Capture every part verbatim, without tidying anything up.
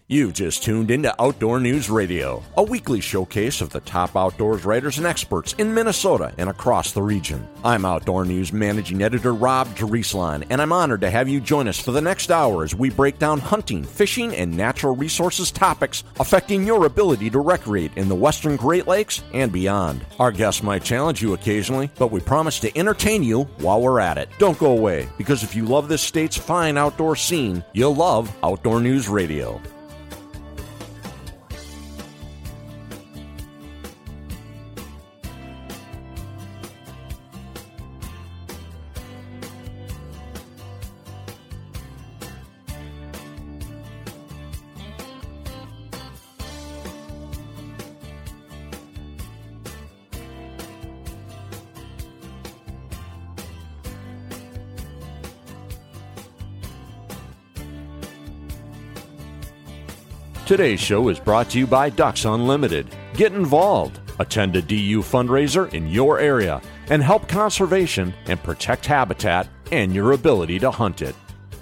You just tuned into Outdoor News Radio, a weekly showcase of the top outdoors writers and experts in Minnesota and across the region. I'm Outdoor News Managing Editor Rob Drieslein, and I'm honored to have you join us for the next hour as we break down hunting, fishing, and natural resources topics affecting your ability to recreate in the Western Great Lakes and beyond. Our guests might challenge you occasionally, but we promise to entertain you while we're at it. Don't go away, because if you love this state's fine outdoor scene, you'll love Outdoor News Radio. Today's show is brought to you by Ducks Unlimited. Get involved. Attend a D U fundraiser in your area and help conservation and protect habitat and your ability to hunt it.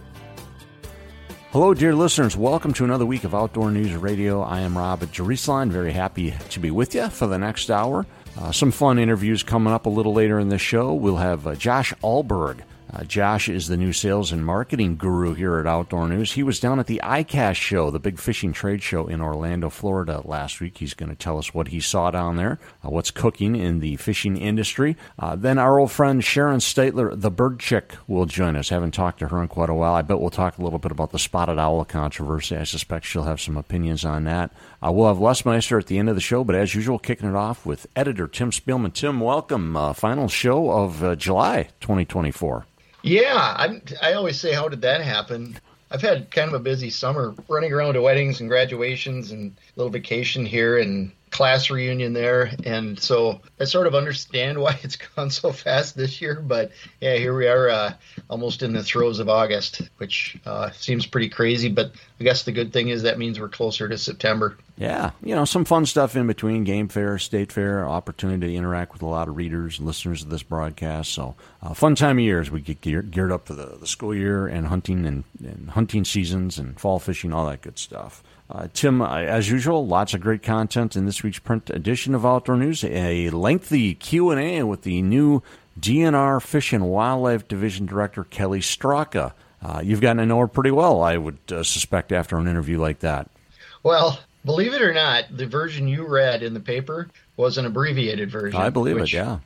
Hello, dear listeners. Welcome to another week of Outdoor News Radio. I am Rob Drieslein. Very happy to be with you for the next hour. Uh, some fun interviews coming up a little later in the show. We'll have uh, Josh Alberg. Uh, Josh is the new sales and marketing guru here at Outdoor News. He was down at the I CAST show, the big fishing trade show in Orlando, Florida last week. He's going to tell us what he saw down there, uh, what's cooking in the fishing industry. Uh, then our old friend Sharon Statler, the bird chick, will join us. Haven't talked to her in quite a while. I bet we'll talk a little bit about the spotted owl controversy. I suspect she'll have some opinions on that. Uh, we'll have Les Meister at the end of the show, but as usual, kicking it off with editor Tim Spielman. Tim, welcome. Uh, final show of uh, July twenty twenty-four. Yeah, I, I always say, how did that happen? I've had kind of a busy summer running around to weddings and graduations and a little vacation here and class reunion there. And so I sort of understand why it's gone so fast this year. But yeah, here we are uh, almost in the throes of August, which uh, seems pretty crazy. But I guess the good thing is that means we're closer to September. Yeah, you know, some fun stuff in between, game fair, state fair, opportunity to interact with a lot of readers and listeners of this broadcast. So uh, fun time of year as we get geared, geared up for the, the school year and hunting and, and hunting seasons and fall fishing, all that good stuff. Uh, Tim, uh, as usual, lots of great content in this week's print edition of Outdoor News. A lengthy Q and A with the new D N R Fish and Wildlife Division Director, Kelly Straka. Uh, you've gotten to know her pretty well, I would uh, suspect, after an interview like that. Well, believe it or not, the version you read in the paper was an abbreviated version. I believe which... it, yeah.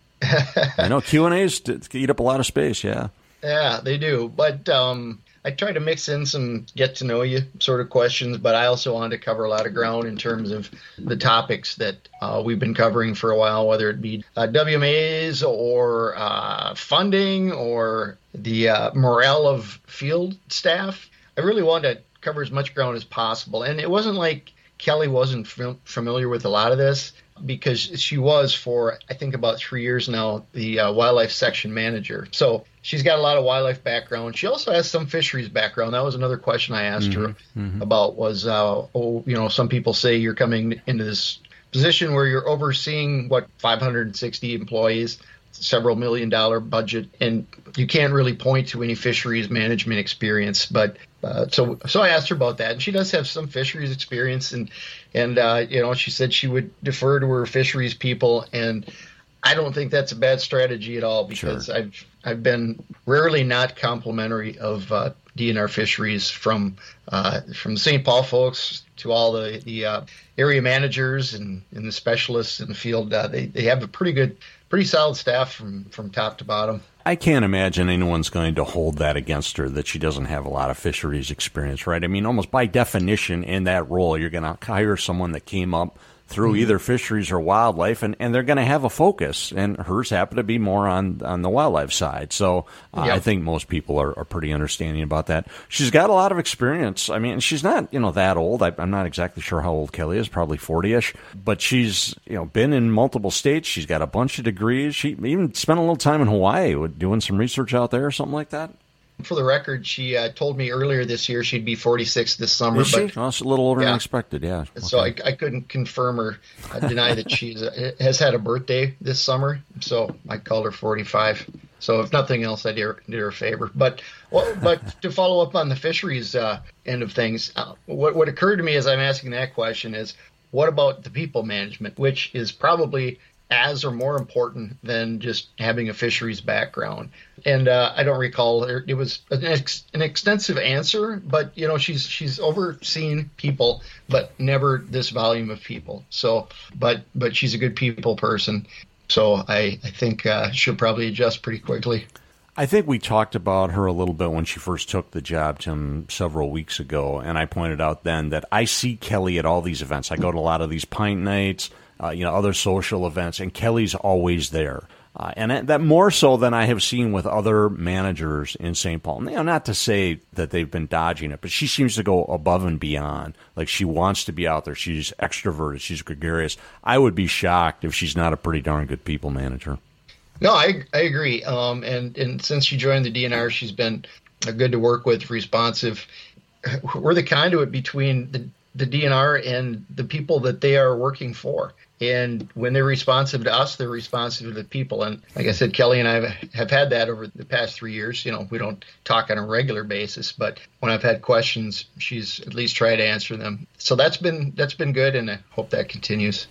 I know Q and A's eat up a lot of space, yeah. Yeah, they do. But um, I try to mix in some get-to-know-you sort of questions, but I also wanted to cover a lot of ground in terms of the topics that uh, we've been covering for a while, whether it be uh, W M As or uh, funding or the uh, morale of field staff. I really wanted to cover as much ground as possible. And it wasn't like Kelly wasn't f- familiar with a lot of this, because she was for, I think, about three years now, the uh, wildlife section manager. So she's got a lot of wildlife background. She also has some fisheries background. That was another question I asked mm-hmm. her mm-hmm. about was, uh, oh, you know, some people say you're coming into this position where you're overseeing, what, five hundred sixty employees, several million dollar budget, and you can't really point to any fisheries management experience. But uh, so so I asked her about that, and she does have some fisheries experience, and and uh, you know, she said she would defer to her fisheries people, and I don't think that's a bad strategy at all, because sure. I've I've been rarely not complimentary of uh, D N R Fisheries, from uh, from the Saint Paul folks to all the the uh, area managers and, and the specialists in the field. Uh, they they have a pretty good, pretty solid staff from, from top to bottom. I can't imagine anyone's going to hold that against her, that she doesn't have a lot of fisheries experience, right? I mean, almost by definition, in that role, you're going to hire someone that came up through mm-hmm. either fisheries or wildlife, and, and they're going to have a focus, and hers happen to be more on, on the wildlife side. So uh, yep. I think most people are, are pretty understanding about that. She's got a lot of experience. I mean, she's not, you know, that old. I, I'm not exactly sure how old Kelly is, probably forty-ish, but she's, you know, been in multiple states. She's got a bunch of degrees. She even spent a little time in Hawaii doing some research out there or something like that. For the record, she uh, told me earlier this year she'd be forty-six this summer. Is she? But, oh, it's a little older yeah. than expected, yeah. Okay. So I, I couldn't confirm or uh, deny that she has had a birthday this summer, so I called her forty-five. So if nothing else, I did her, did her a favor. But well, but to follow up on the fisheries uh, end of things, uh, what what occurred to me as I'm asking that question is, what about the people management, which is probably as or more important than just having a fisheries background? And uh, I don't recall, it was an, ex, an extensive answer, but you know, she's she's overseen people, but never this volume of people. So, but but she's a good people person. So I, I think uh, she'll probably adjust pretty quickly. I think we talked about her a little bit when she first took the job, Tim, several weeks ago, and I pointed out then that I see Kelly at all these events. I go to a lot of these pint nights, uh, you know, other social events, and Kelly's always there. Uh, and that more so than I have seen with other managers in Saint Paul. You know, not to say that they've been dodging it, but she seems to go above and beyond. Like, she wants to be out there. She's extroverted. She's gregarious. I would be shocked if she's not a pretty darn good people manager. No, I I agree. Um, and, and since she joined the D N R, she's been good to work with, responsive. We're the conduit between the, the D N R and the people that they are working for. And when they're responsive to us, they're responsive to the people. And like I said, Kelly and I have had that over the past three years. You know, we don't talk on a regular basis, but when I've had questions, she's at least tried to answer them. So that's been that's been good, and I hope that continues.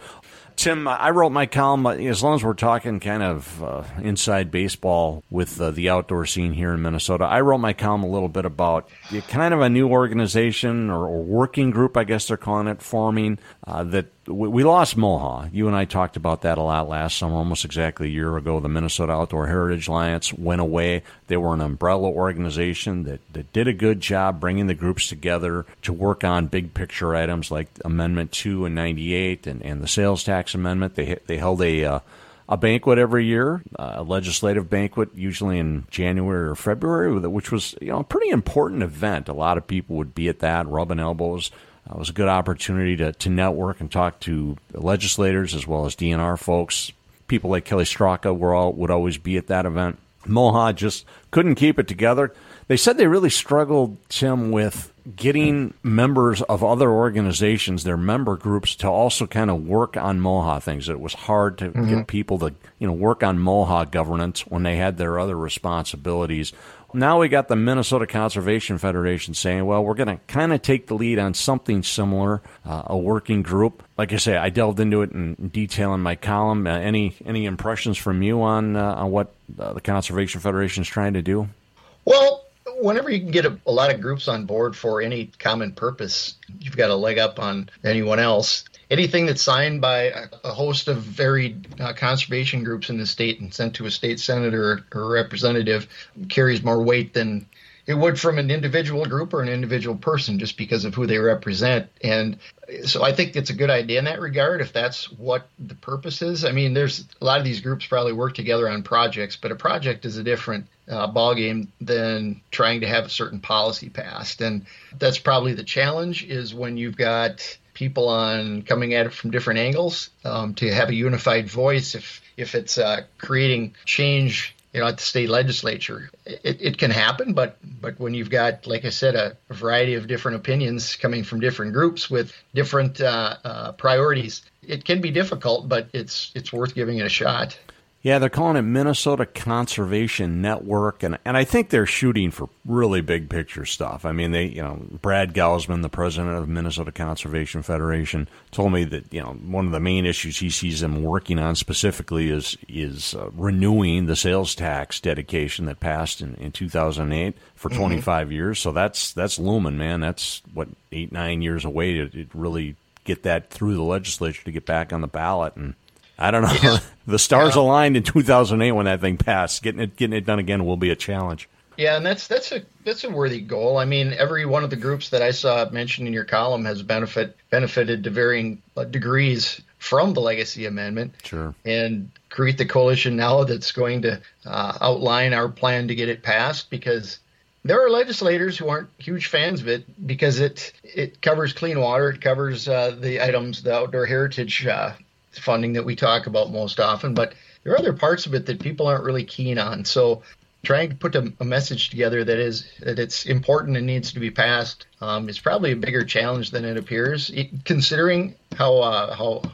Tim, I wrote my column, as long as we're talking kind of uh, inside baseball with uh, the outdoor scene here in Minnesota, I wrote my column a little bit about kind of a new organization or, or working group, I guess they're calling it, forming, uh, that we, we lost MOHA. You and I talked about that a lot last summer, almost exactly a year ago. The Minnesota Outdoor Heritage Alliance went away. They were an umbrella organization that, that did a good job bringing the groups together to work on big picture items like Amendment two and ninety-eight and, and the sales tax amendment. They they held a uh, a banquet every year, uh, a legislative banquet, usually in January or February, which was, you know, a pretty important event. A lot of people would be at that, rubbing elbows. Uh, it was a good opportunity to, to network and talk to legislators as well as D N R folks. People like Kelly Straka were all, would always be at that event. MOHA just couldn't keep it together. They said they really struggled, Tim, with getting members of other organizations, their member groups, to also kind of work on MOHA things. It was hard to mm-hmm. get people to, you know, work on MOHA governance when they had their other responsibilities. Now we got the Minnesota Conservation Federation saying, well, we're going to kind of take the lead on something similar, uh, a working group. Like I say, I delved into it in detail in my column. Uh, any any impressions from you on, uh, on what uh, the Conservation Federation is trying to do? Well, whenever you can get a, a lot of groups on board for any common purpose, you've got a leg up on anyone else. Anything that's signed by a, a host of varied uh, conservation groups in the state and sent to a state senator or representative carries more weight than it would from an individual group or an individual person, just because of who they represent. And so I think it's a good idea in that regard, if that's what the purpose is. I mean, there's a lot of these groups probably work together on projects, but a project is a different uh, ballgame than trying to have a certain policy passed. And that's probably the challenge, is when you've got people on coming at it from different angles, um, to have a unified voice. If if it's uh, creating change, you know, at the state legislature, it, it can happen. But but when you've got, like I said, a, a variety of different opinions coming from different groups with different uh, uh, priorities, it can be difficult. But it's it's worth giving it a shot. Yeah, they're calling it Minnesota Conservation Network, and and I think they're shooting for really big picture stuff. I mean, they, you know, Brad Gausman, the president of Minnesota Conservation Federation, told me that, you know, one of the main issues he sees them working on specifically is is uh, renewing the sales tax dedication that passed in, in two thousand eight for mm-hmm. twenty-five years. So that's that's looming, man. That's what eight nine years away to, to really get that through the legislature to get back on the ballot. And I don't know. Yeah. The stars yeah. aligned in two thousand eight when that thing passed. Getting it getting it done again will be a challenge. Yeah, and that's that's a that's a worthy goal. I mean, every one of the groups that I saw mentioned in your column has benefit benefited to varying degrees from the Legacy Amendment. Sure. And create the coalition now that's going to uh, outline our plan to get it passed, because there are legislators who aren't huge fans of it because it it covers clean water, it covers uh, the items, the outdoor heritage uh, funding that we talk about most often, but there are other parts of it that people aren't really keen on. So trying to put a, a message together that is that it's important and needs to be passed um, is probably a bigger challenge than it appears, it, considering how uh, how how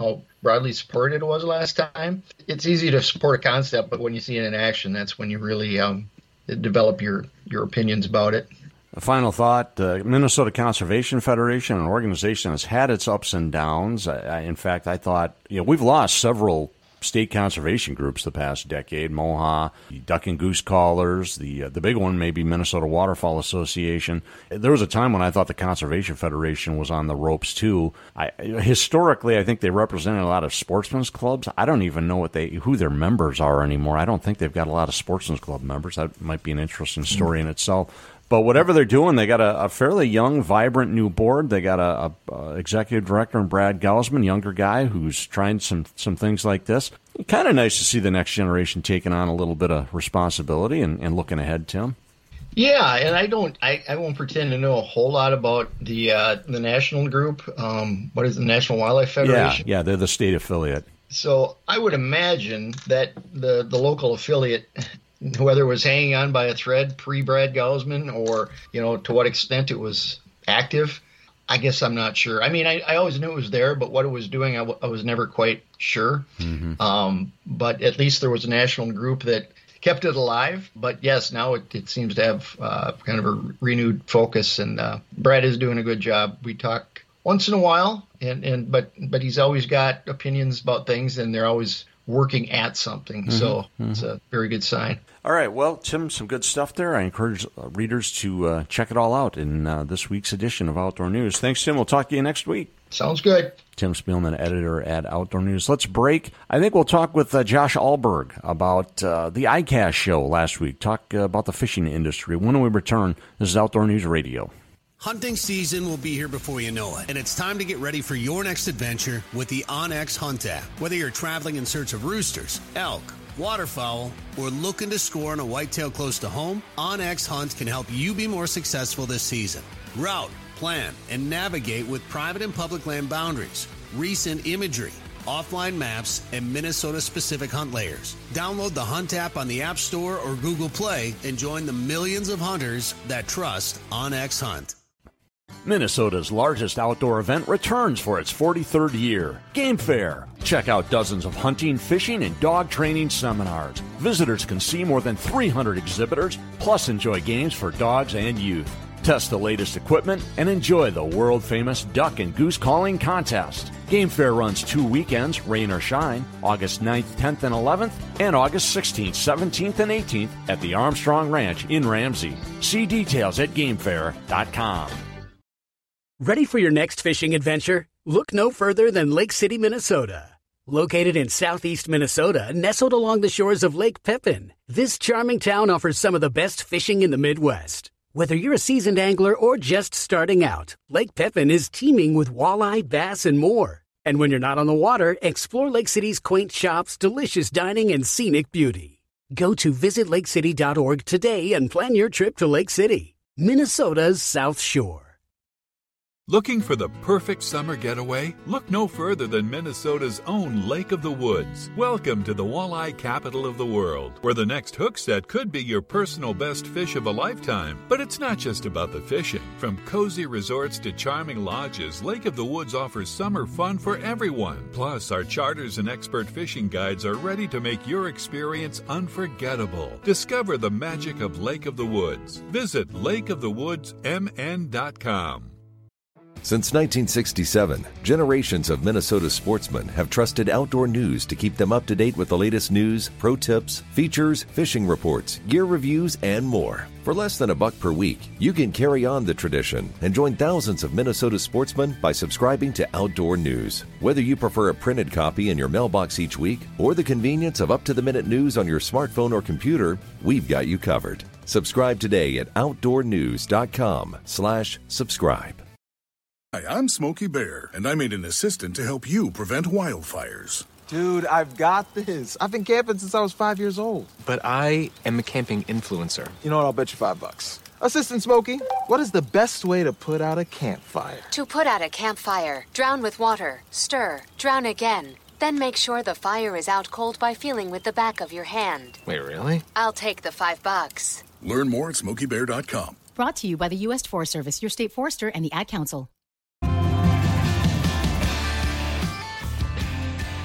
broadly supported it was last time. It's easy to support a concept, but when you see it in action, that's when you really um, develop your, your opinions about it. A final thought, uh, Minnesota Conservation Federation, an organization that's had its ups and downs. I, I, in fact, I thought, you know, we've lost several state conservation groups the past decade, MOHA, the Duck and Goose Callers, the uh, the big one maybe Minnesota Waterfowl Association. There was a time when I thought the Conservation Federation was on the ropes too. I, historically, I think they represented a lot of sportsmen's clubs. I don't even know what they who their members are anymore. I don't think they've got a lot of sportsmen's club members. That might be an interesting story mm-hmm. in itself. But whatever they're doing, they got a, a fairly young, vibrant new board. They got a, a, a executive director in Brad Gausman, younger guy who's trying some some things like this. Kind of nice to see the next generation taking on a little bit of responsibility and, and looking ahead, Tim. Yeah, and I don't, I, I won't pretend to know a whole lot about the uh, the national group. Um, what is the National Wildlife Federation? Yeah, yeah, they're the state affiliate. So I would imagine that the the local affiliate, whether it was hanging on by a thread pre-Brad Gausman or, you know, to what extent it was active, I guess I'm not sure. I mean, I, I always knew it was there, but what it was doing, I, w- I was never quite sure. Mm-hmm. Um, but at least there was a national group that kept it alive. But yes, now it, it seems to have uh, kind of a renewed focus, and uh, Brad is doing a good job. We talk once in a while, and, and but but he's always got opinions about things, and they're always working at something. Mm-hmm. So mm-hmm. it's a very good sign. All right. Well, Tim, some good stuff there. I encourage readers to uh, check it all out in uh, this week's edition of Outdoor News. Thanks, Tim. We'll talk to you next week. Sounds good. Tim Spielman, editor at Outdoor News. Let's break. I think we'll talk with uh, Josh Alberg about uh, the iCast show last week. Talk uh, about the fishing industry. When we return, this is Outdoor News Radio. Hunting season will be here before you know it, and it's time to get ready for your next adventure with the OnX Hunt app. Whether you're traveling in search of roosters, elk, waterfowl, or looking to score on a whitetail close to home, OnX Hunt can help you be more successful this season. Route, plan, and navigate with private and public land boundaries, recent imagery, offline maps, and Minnesota-specific hunt layers. Download the Hunt app on the App Store or Google Play and join the millions of hunters that trust OnX Hunt. Minnesota's largest outdoor event returns for its forty-third year, Game Fair. Check out dozens of hunting, fishing, and dog training seminars. Visitors can see more than three hundred exhibitors, plus enjoy games for dogs and youth. Test the latest equipment and enjoy the world-famous duck and goose calling contest. Game Fair runs two weekends, rain or shine, August ninth, tenth, and eleventh, and August sixteenth, seventeenth, and eighteenth at the Armstrong Ranch in Ramsey. See details at game fair dot com. Ready for your next fishing adventure? Look no further than Lake City, Minnesota. Located in southeast Minnesota, nestled along the shores of Lake Pepin, this charming town offers some of the best fishing in the Midwest. Whether you're a seasoned angler or just starting out, Lake Pepin is teeming with walleye, bass, and more. And when you're not on the water, explore Lake City's quaint shops, delicious dining, and scenic beauty. Go to visit lake city dot org today and plan your trip to Lake City, Minnesota's South Shore. Looking for the perfect summer getaway? Look no further than Minnesota's own Lake of the Woods. Welcome to the walleye capital of the world, where the next hook set could be your personal best fish of a lifetime. But it's not just about the fishing. From cozy resorts to charming lodges, Lake of the Woods offers summer fun for everyone. Plus, our charters and expert fishing guides are ready to make your experience unforgettable. Discover the magic of Lake of the Woods. Visit lake of the woods m n dot com. Since nineteen sixty-seven, generations of Minnesota sportsmen have trusted Outdoor News to keep them up to date with the latest news, pro tips, features, fishing reports, gear reviews, and more. For less than a buck per week, you can carry on the tradition and join thousands of Minnesota sportsmen by subscribing to Outdoor News. Whether you prefer a printed copy in your mailbox each week or the convenience of up-to-the-minute news on your smartphone or computer, we've got you covered. Subscribe today at outdoor news dot com slash subscribe. Hi, I'm Smokey Bear, and I'm an assistant to help you prevent wildfires. Dude, I've got this. I've been camping since I was five years old. But I am a camping influencer. You know what? I'll bet you five bucks. Assistant Smokey, what is the best way to put out a campfire? To put out a campfire, drown with water, stir, drown again. Then make sure the fire is out cold by feeling with the back of your hand. Wait, really? I'll take the five bucks. Learn more at smokey bear dot com. Brought to you by the U S Forest Service, your state forester, and the Ad Council.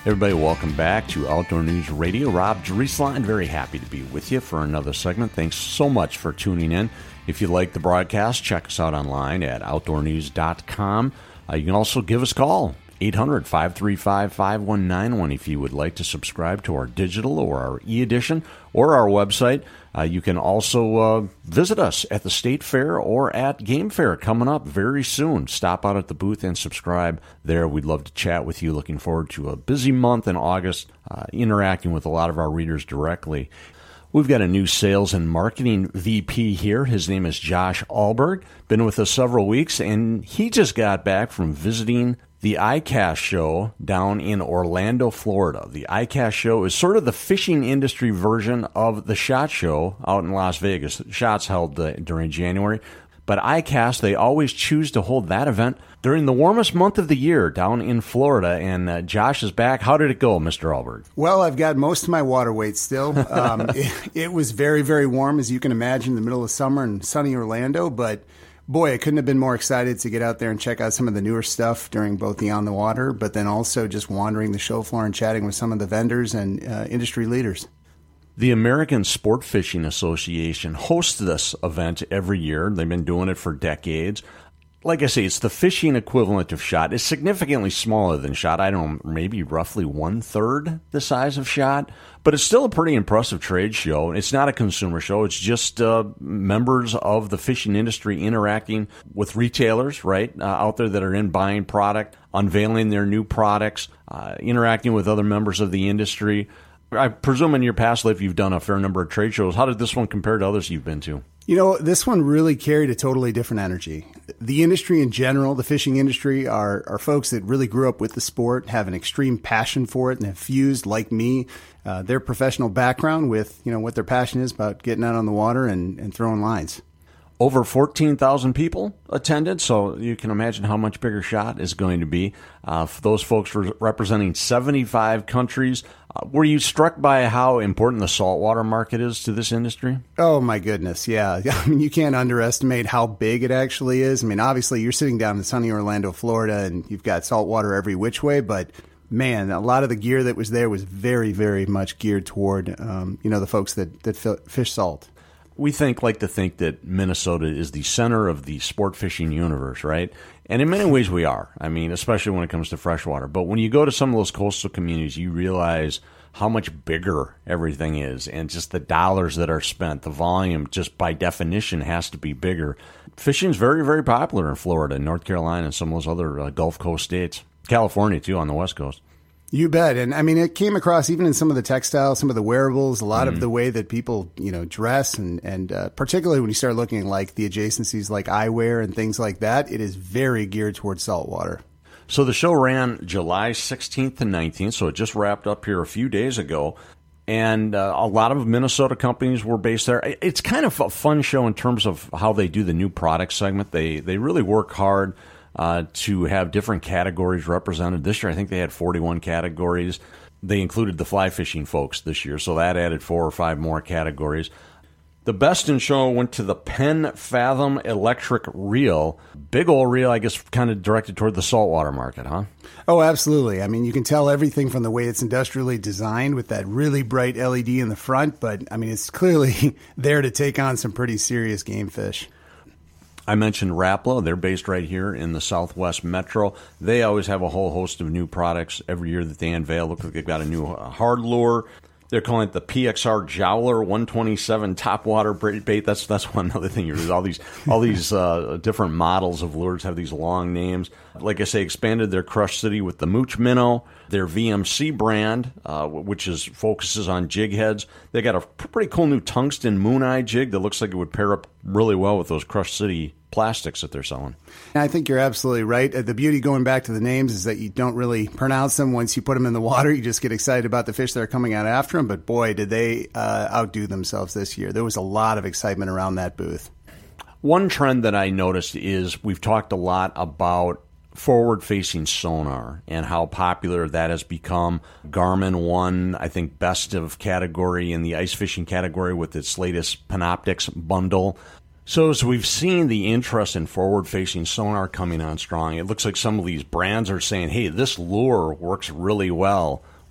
Everybody, welcome back to Outdoor News Radio. Rob Drieslein, very happy to be with you for another segment. Thanks so much for tuning in. If you like the broadcast, check us out online at outdoor news dot com. Uh, you can also give us a call, eight hundred, five three five, five one nine one, if you would like to subscribe to our digital or our e-edition or our website. Uh, you can also uh, visit us at the State Fair or at Game Fair coming up very soon. Stop out at the booth and subscribe there. We'd love to chat with you. Looking forward to a busy month in August, uh, interacting with a lot of our readers directly. We've got a new sales and marketing V P here. His name is Josh Alberg. Been with us several weeks, and he just got back from visiting the I C A S T show down in Orlando, Florida. The I C A S T show is sort of the fishing industry version of the SHOT Show out in Las Vegas. SHOT's held uh, during January, but I C A S T, they always choose to hold that event during the warmest month of the year down in Florida. And uh, Josh is back. How did it go, Mister Alberg? Well, I've got most of my water weight still. Um, it, it was very, very warm, as you can imagine, in the middle of summer in sunny Orlando, but boy, I couldn't have been more excited to get out there and check out some of the newer stuff during both the On the Water, but then also just wandering the show floor and chatting with some of the vendors and uh, industry leaders. The American Sport Fishing Association hosts this event every year. They've been doing it for decades. Like I say, it's the fishing equivalent of SHOT. It's significantly smaller than SHOT. I don't know, maybe roughly one-third the size of SHOT. But it's still a pretty impressive trade show. It's not a consumer show. It's just uh, members of the fishing industry interacting with retailers, right, uh, out there that are in buying product, unveiling their new products, uh, interacting with other members of the industry. I presume in your past life you've done a fair number of trade shows. How did this one compare to others you've been to? You know, this one really carried a totally different energy. The industry in general, the fishing industry, are, are folks that really grew up with the sport, have an extreme passion for it, and have fused, like me, uh, their professional background with, you know, what their passion is about getting out on the water and, and throwing lines. Over fourteen thousand people attended, so you can imagine how much bigger SHOT is going to be. Uh, for those folks were representing seventy-five countries. Uh, were you struck by how important the saltwater market is to this industry? Oh, my goodness, yeah. I mean, you can't underestimate how big it actually is. I mean, obviously, you're sitting down in sunny Orlando, Florida, and you've got saltwater every which way, but man, a lot of the gear that was there was very, very much geared toward, um, you know, the folks that, that fish salt. We think like to think that Minnesota is the center of the sport fishing universe, right? And in many ways we are. I mean, especially when it comes to freshwater. But when you go to some of those coastal communities, you realize how much bigger everything is and just the dollars that are spent. The volume, just by definition, has to be bigger. Fishing is very, very popular in Florida, North Carolina, and some of those other uh, Gulf Coast states. California, too, on the West Coast. You bet. And I mean, it came across even in some of the textiles, some of the wearables, a lot mm-hmm. of the way that people, you know, dress and, and uh, particularly when you start looking at like the adjacencies like eyewear and things like that, it is very geared towards saltwater. So the show ran July sixteenth to nineteenth, so it just wrapped up here a few days ago. And uh, a lot of Minnesota companies were based there. It's kind of a fun show in terms of how they do the new product segment. They, they really work hard Uh, to have different categories represented. This year, I think they had forty-one categories. They included the fly fishing folks this year, so that added four or five more categories. The best in show went to the Penn Fathom Electric Reel. Big old reel, I guess, kind of directed toward the saltwater market, huh? Oh, absolutely. I mean, you can tell everything from the way it's industrially designed with that really bright L E D in the front, but, I mean, it's clearly there to take on some pretty serious game fish. I mentioned Rapala. They're based right here in the Southwest Metro. They always have a whole host of new products every year that they unveil. Look like they've got a new hard lure. They're calling it the P X R Jowler one twenty-seven topwater bait. That's that's one other thing. There's all these all these uh, different models of lures have these long names. Like I say, expanded their Crush City with the Mooch Minnow. Their V M C brand, uh, which is focuses on jig heads. They got a pretty cool new tungsten moon eye jig that looks like it would pair up really well with those Crush City plastics that they're selling. I think you're absolutely right. The beauty, going back to the names, is that you don't really pronounce them once you put them in the water. You just get excited about the fish that are coming out after them. But boy, did they uh, outdo themselves this year. There was a lot of excitement around that booth. One trend that I noticed is we've talked a lot about forward-facing sonar and how popular that has become. Garmin won, I think, best of category in the ice fishing category with its latest Panoptix bundle. So as we've seen the interest in forward-facing sonar coming on strong, it looks like some of these brands are saying, hey, this lure works really well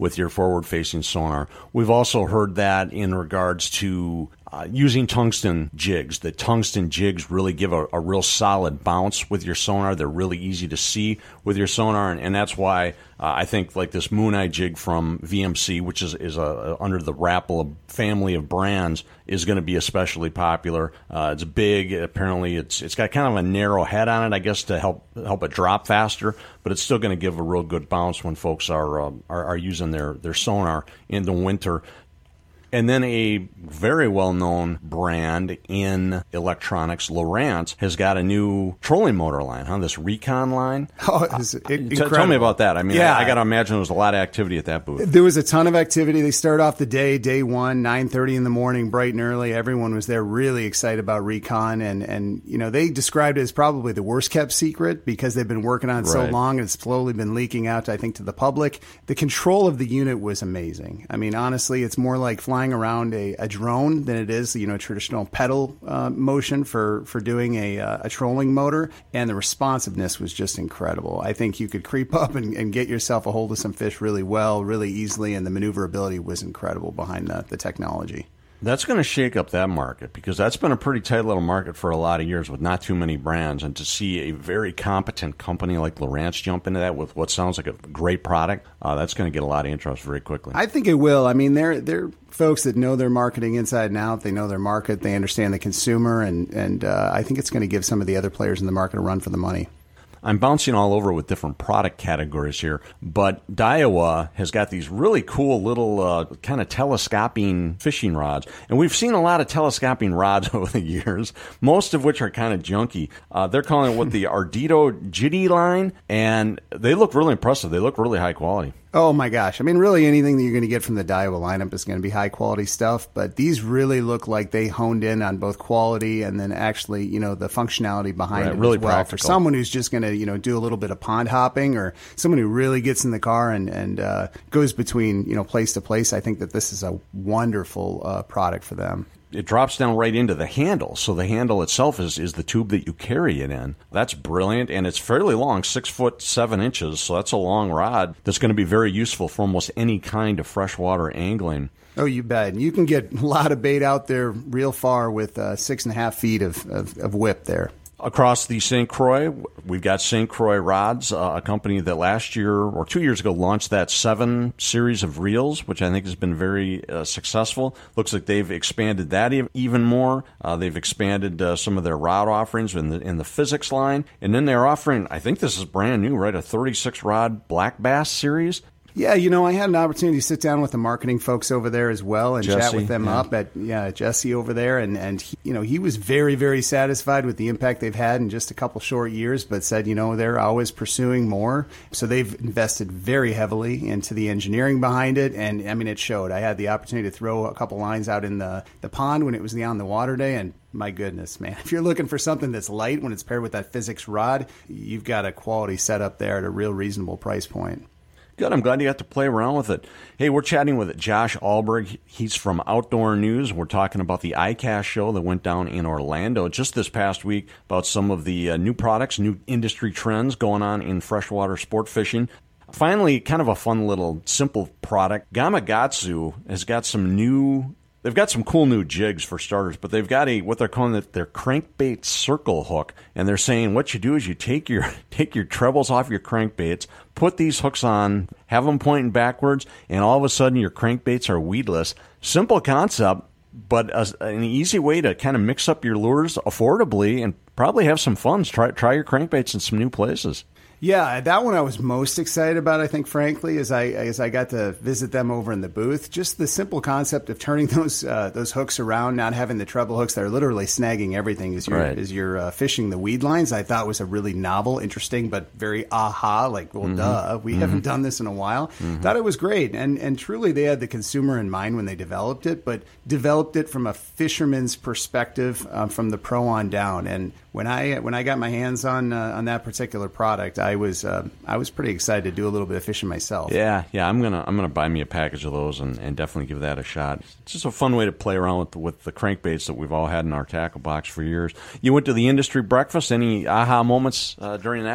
with your forward-facing sonar. We've also heard that in regards to uh, using tungsten jigs. The tungsten jigs really give a, a real solid bounce with your sonar. They're really easy to see with your sonar, and, and that's why uh, I think like this Moon Eye jig from V M C, which is, is a, a, under the Rapala family of brands, is going to be especially popular. Uh, it's big. Apparently, it's it's got kind of a narrow head on it, I guess, to help help it drop faster, but it's still going to give a real good bounce when folks are uh, are, are using their, their sonar in the winter. And then a very well-known brand in electronics, Lowrance, has got a new trolling motor line, huh? This Recon line. Oh, it's uh, incredible. Tell me about that. I mean, yeah. I, I got to imagine there was a lot of activity at that booth. There was a ton of activity. They started off the day, day one, nine thirty in the morning, bright and early. Everyone was there really excited about Recon. And, and you know, they described it as probably the worst-kept secret because they've been working on it so Right. long and it's slowly been leaking out, I think, to the public. The control of the unit was amazing. I mean, honestly, it's more like flying around a a drone than it is, you know, traditional pedal uh, motion for, for doing a, uh, a trolling motor. And the responsiveness was just incredible. I think you could creep up and, and get yourself a hold of some fish really well, really easily. And the maneuverability was incredible behind the, the technology. That's going to shake up that market because that's been a pretty tight little market for a lot of years with not too many brands. And to see a very competent company like Lowrance jump into that with what sounds like a great product, uh, that's going to get a lot of interest very quickly. I think it will. I mean, they're they're folks that know their marketing inside and out. They know their market. They understand the consumer. And, and uh, I think it's going to give some of the other players in the market a run for the money. I'm bouncing all over with different product categories here, but Daiwa has got these really cool little uh, kind of telescoping fishing rods. And we've seen a lot of telescoping rods over the years, most of which are kind of junky. Uh, they're calling it what the Ardito Jitty line, and they look really impressive. They look really high quality. Oh, my gosh. I mean, really anything that you're going to get from the Daiwa lineup is going to be high-quality stuff, but these really look like they honed in on both quality and then actually, you know, the functionality behind Right, it really as well. practical. For someone who's just going to, you know, do a little bit of pond hopping or someone who really gets in the car and, and uh, goes between, you know, place to place, I think that this is a wonderful uh, product for them. It drops down right into the handle. So the handle itself is, is the tube that you carry it in. That's brilliant, and it's fairly long, six foot seven inches. So that's a long rod that's going to be very useful for almost any kind of freshwater angling. Oh, you bet. You can get a lot of bait out there real far with uh, six and a half feet of, of, of whip there. Across the Saint Croix, we've got Saint Croix Rods, uh, a company that last year or two years ago launched that seven series of reels, which I think has been very uh, successful. Looks like they've expanded that e- even more. Uh, they've expanded uh, some of their rod offerings in the in the physics line, and then they're offering, I think this is brand new, right? A thirty-six rod black bass series. Yeah, you know, I had an opportunity to sit down with the marketing folks over there as well and Jesse, chat with them yeah. up at, yeah, Jesse over there. And, and he, you know, he was very, very satisfied with the impact they've had in just a couple short years, but said, you know, they're always pursuing more. So they've invested very heavily into the engineering behind it. And, I mean, it showed. I had the opportunity to throw a couple lines out in the, the pond when it was the on the water day, and my goodness, man, if you're looking for something that's light when it's paired with that physics rod, you've got a quality setup there at a real reasonable price point. Good. I'm glad you got to play around with it. Hey, we're chatting with Josh Ahlberg. He's from Outdoor News. We're talking about the I CAST show that went down in Orlando just this past week, about some of the uh, new products, new industry trends going on in freshwater sport fishing. Finally, kind of a fun little simple product. Gamakatsu has got some new... They've got some cool new jigs for starters, but they've got a what they're calling it their crankbait circle hook, and they're saying what you do is you take your take your trebles off your crankbaits, put these hooks on, have them pointing backwards, and all of a sudden your crankbaits are weedless. Simple concept, but a, an easy way to kind of mix up your lures affordably and probably have some fun. Try try your crankbaits in some new places. Yeah, that one I was most excited about, I think, frankly, as I as I got to visit them over in the booth. Just the simple concept of turning those uh, those hooks around, not having the treble hooks that are literally snagging everything as you're, right. as you're uh, fishing the weed lines, I thought was a really novel, interesting, but very aha, like, well, mm-hmm. duh, we mm-hmm. haven't done this in a while. Mm-hmm. Thought it was great. And, and truly they had the consumer in mind when they developed it, but developed it from a fisherman's perspective um, from the pro on down. And when I when I got my hands on uh, on that particular product, I was uh, I was pretty excited to do a little bit of fishing myself. Yeah, yeah, I'm gonna I'm gonna buy me a package of those and, and definitely give that a shot. It's just a fun way to play around with the, with the crankbaits that we've all had in our tackle box for years. You went to the industry breakfast. Any aha moments uh, during that?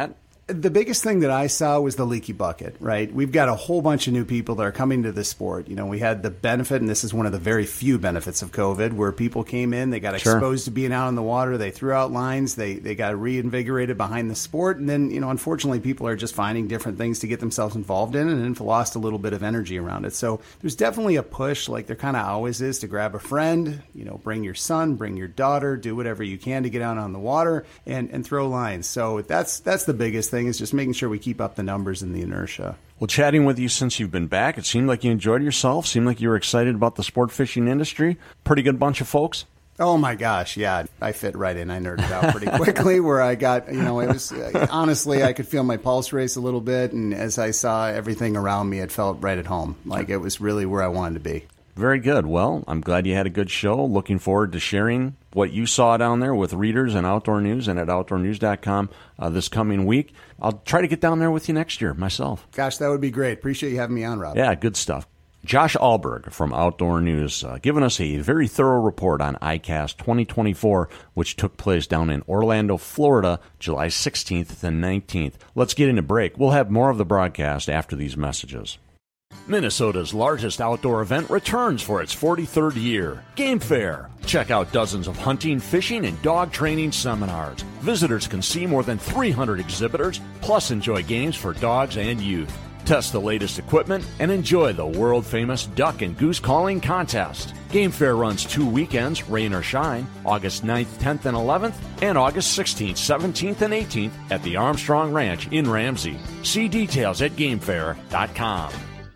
The biggest thing that I saw was the leaky bucket, right? We've got a whole bunch of new people that are coming to the sport. You know, we had the benefit, and this is one of the very few benefits of COVID, where people came in, they got Sure. exposed to being out in the water, they threw out lines, they, they got reinvigorated behind the sport, and then, you know, unfortunately, people are just finding different things to get themselves involved in and then lost a little bit of energy around it. So there's definitely a push, like there kind of always is, to grab a friend, you know, bring your son, bring your daughter, do whatever you can to get out on the water and, and throw lines. So that's that's the biggest thing, is just making sure we keep up the numbers and the inertia. Well, chatting with you since you've been back, it seemed like you enjoyed yourself, seemed like you were excited about the sport fishing industry. Pretty good bunch of folks. Oh my gosh, yeah, I fit right in. I nerded out pretty quickly where I got, you know, it was, uh, honestly, I could feel my pulse race a little bit, and as I saw everything around me, it felt right at home. Like it was really where I wanted to be. Very good. Well, I'm glad you had a good show. Looking forward to sharing what you saw down there with readers and Outdoor News and at outdoor news dot com uh, this coming week. I'll try to get down there with you next year myself. Gosh, that would be great. Appreciate you having me on, Rob. Yeah, good stuff. Josh Ahlberg from Outdoor News uh, giving us a very thorough report on I CAST twenty twenty-four, which took place down in Orlando, Florida, July sixteenth to nineteenth. Let's get into break. We'll have more of the broadcast after these messages. Minnesota's largest outdoor event returns for its forty-third year, Game Fair. Check out dozens of hunting, fishing, and dog training seminars. Visitors can see more than three hundred exhibitors, plus enjoy games for dogs and youth. Test the latest equipment and enjoy the world-famous duck and goose calling contest. Game Fair runs two weekends, rain or shine, August ninth, tenth, and eleventh, and August sixteenth, seventeenth, and eighteenth at the Armstrong Ranch in Ramsey. See details at game fair dot com.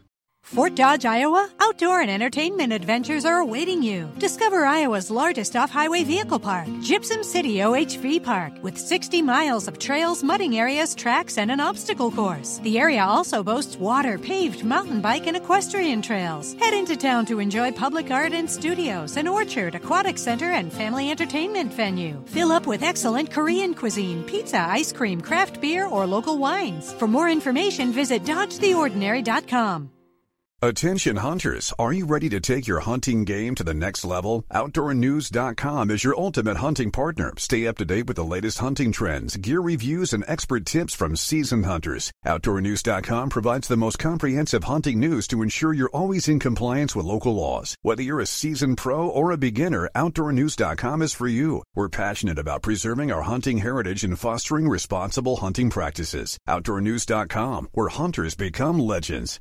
Fort Dodge, Iowa, outdoor and entertainment adventures are awaiting you. Discover Iowa's largest off-highway vehicle park, Gypsum City O H V Park, with sixty miles of trails, mudding areas, tracks, and an obstacle course. The area also boasts water, paved mountain bike, and equestrian trails. Head into town to enjoy public art and studios, an orchard, aquatic center, and family entertainment venue. Fill up with excellent Korean cuisine, pizza, ice cream, craft beer, or local wines. For more information, visit dodge the ordinary dot com. Attention hunters, are you ready to take your hunting game to the next level? outdoor news dot com is your ultimate hunting partner. Stay up to date with the latest hunting trends, gear reviews, and expert tips from seasoned hunters. outdoor news dot com provides the most comprehensive hunting news to ensure you're always in compliance with local laws. Whether you're a seasoned pro or a beginner, outdoor news dot com is for you. We're passionate about preserving our hunting heritage and fostering responsible hunting practices. outdoor news dot com, where hunters become legends.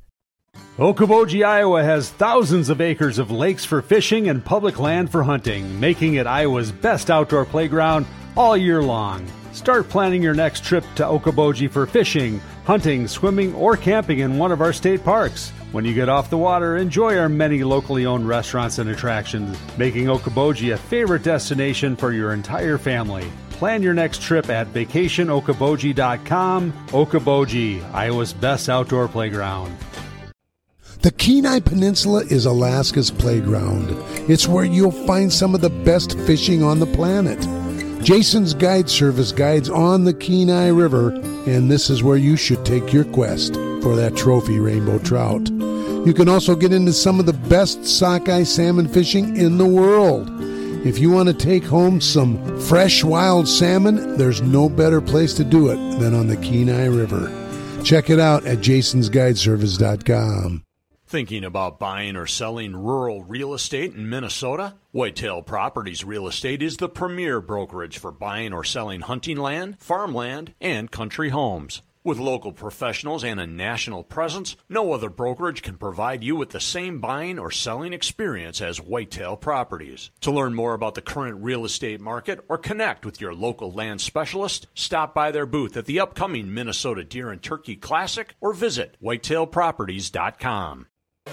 Okoboji, Iowa has thousands of acres of lakes for fishing and public land for hunting, making it Iowa's best outdoor playground all year long. Start planning your next trip to Okoboji for fishing, hunting, swimming, or camping in one of our state parks. When you get off the water, enjoy our many locally owned restaurants and attractions, making Okoboji a favorite destination for your entire family. Plan your next trip at vacation okoboji dot com. Okoboji, Iowa's best outdoor playground. The Kenai Peninsula is Alaska's playground. It's where you'll find some of the best fishing on the planet. Jason's Guide Service guides on the Kenai River, and this is where you should take your quest for that trophy rainbow trout. You can also get into some of the best sockeye salmon fishing in the world. If you want to take home some fresh wild salmon, there's no better place to do it than on the Kenai River. Check it out at jasons guide service dot com. Thinking about buying or selling rural real estate in Minnesota? Whitetail Properties Real Estate is the premier brokerage for buying or selling hunting land, farmland, and country homes. With local professionals and a national presence, no other brokerage can provide you with the same buying or selling experience as Whitetail Properties. To learn more about the current real estate market or connect with your local land specialist, stop by their booth at the upcoming Minnesota Deer and Turkey Classic or visit whitetail properties dot com.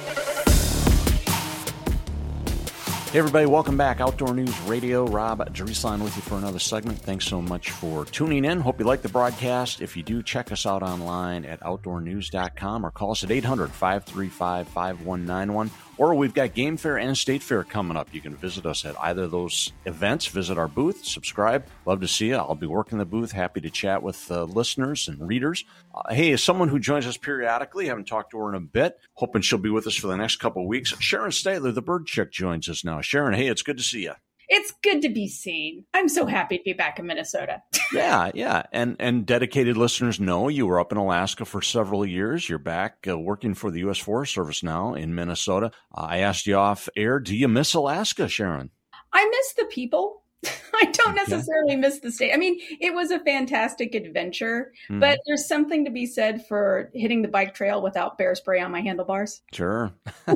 Hey everybody, welcome back. Outdoor News Radio. Rob Drieslein with you for another segment. Thanks so much for tuning in. Hope you like the broadcast. If you do, check us out online at outdoor news dot com or call us at eight hundred, five three five, five one nine one. Or we've got Game Fair and State Fair coming up. You can visit us at either of those events. Visit our booth, subscribe. Love to see you. I'll be working the booth. Happy to chat with uh, listeners and readers. Uh, hey, as someone who joins us periodically, haven't talked to her in a bit, hoping she'll be with us for the next couple of weeks. Sharon Statler, the bird chick, joins us now. Sharon, hey, it's good to see you. it's good to be seen. I'm so happy to be back in Minnesota. yeah, yeah. And and dedicated listeners know you were up in Alaska for several years. You're back uh, working for the U S Forest Service now in Minnesota. Uh, I asked you off air, do you miss Alaska, Sharon? I miss the people. I don't necessarily yeah. miss the state. I mean, it was a fantastic adventure, mm-hmm. but there's something to be said for hitting the bike trail without bear spray on my handlebars. Sure.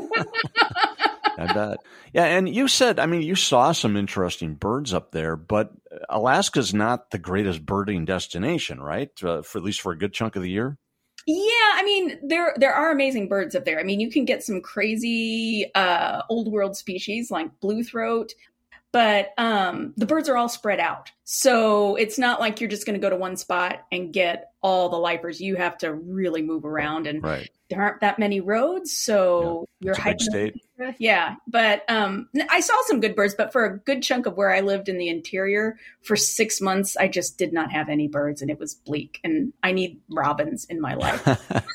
I bet. Yeah, and you said, I mean, you saw some interesting birds up there, but Alaska's not the greatest birding destination, right? Uh, for at least for a good chunk of the year. Yeah, I mean, there there are amazing birds up there. I mean, you can get some crazy uh, old world species like blue throat, but um, the birds are all spread out. So it's not like you're just going to go to one spot and get all the lifers. You have to really move around, and right. there aren't that many roads. So yeah, you're hiking. State. Yeah, but um, I saw some good birds, but for a good chunk of where I lived in the interior for six months, I just did not have any birds, and it was bleak. And I need robins in my life.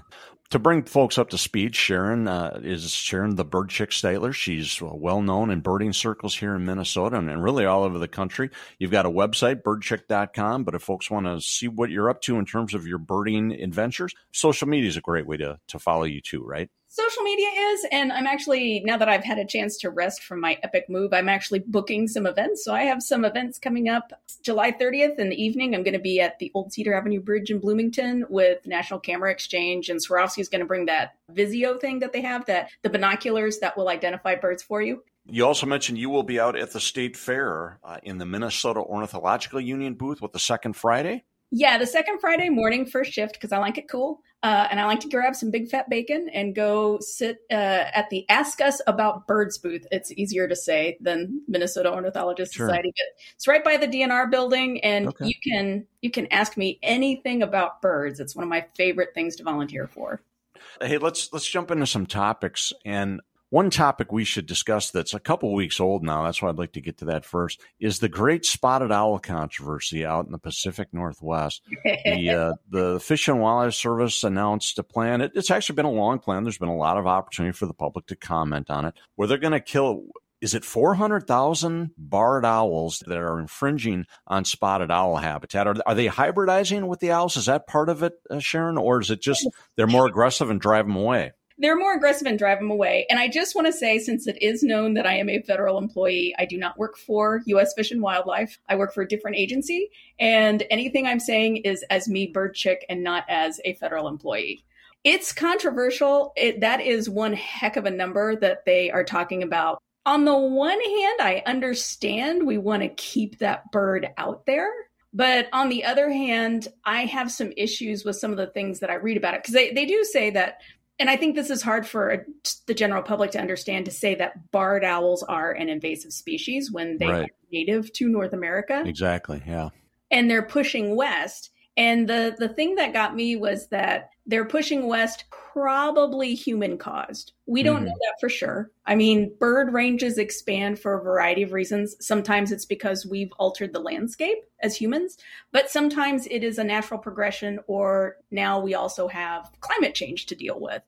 To bring folks up to speed, Sharon uh, is Sharon the Bird Chick Statler. She's well known in birding circles here in Minnesota and, and really all over the country. You've got a website, bird chick dot com, but if folks want to see what you're up to in terms of your birding adventures, social media is a great way to, to follow you too, right? Social media is, and I'm actually, now that I've had a chance to rest from my epic move, I'm actually booking some events. So I have some events coming up July thirtieth in the evening. I'm going to be at the Old Cedar Avenue Bridge in Bloomington with National Camera Exchange, and Swarovski is going to bring that Vizio thing that they have, that the binoculars that will identify birds for you. You also mentioned you will be out at the State Fair uh, in the Minnesota Ornithological Union booth with the second Friday. Yeah, the second Friday morning, first shift, because I like it cool. Uh, and I like to grab some big fat bacon and go sit uh, at the Ask Us About Birds booth. It's easier to say than Minnesota Ornithologist sure. Society. But it's right by the D N R building, and okay. you can you can ask me anything about birds. It's one of my favorite things to volunteer for. Hey, let's let's jump into some topics. And one topic we should discuss that's a couple weeks old now, that's why I'd like to get to that first, is the great spotted owl controversy out in the Pacific Northwest. the uh, the Fish and Wildlife Service announced a plan. It, it's actually been a long plan. There's been a lot of opportunity for the public to comment on it, where they're going to kill, is it four hundred thousand barred owls that are infringing on spotted owl habitat? Are, are they hybridizing with the owls? Is that part of it, uh, Sharon, or is it just they're more aggressive and drive them away? They're more aggressive and drive them away. And I just want to say, since it is known that I am a federal employee, I do not work for U S Fish and Wildlife. I work for a different agency. And anything I'm saying is as me, Bird Chick, and not as a federal employee. It's controversial. It, that is one heck of a number that they are talking about. On the one hand, I understand we want to keep that bird out there. But on the other hand, I have some issues with some of the things that I read about it. Because they, they do say that, and I think this is hard for the general public to understand, to say that barred owls are an invasive species when they right. are native to North America. Exactly, yeah. And they're pushing west. And the, the thing that got me was that they're pushing west, probably human caused. We don't mm-hmm. know that for sure. I mean, bird ranges expand for a variety of reasons. Sometimes it's because we've altered the landscape as humans, but sometimes it is a natural progression, or now we also have climate change to deal with.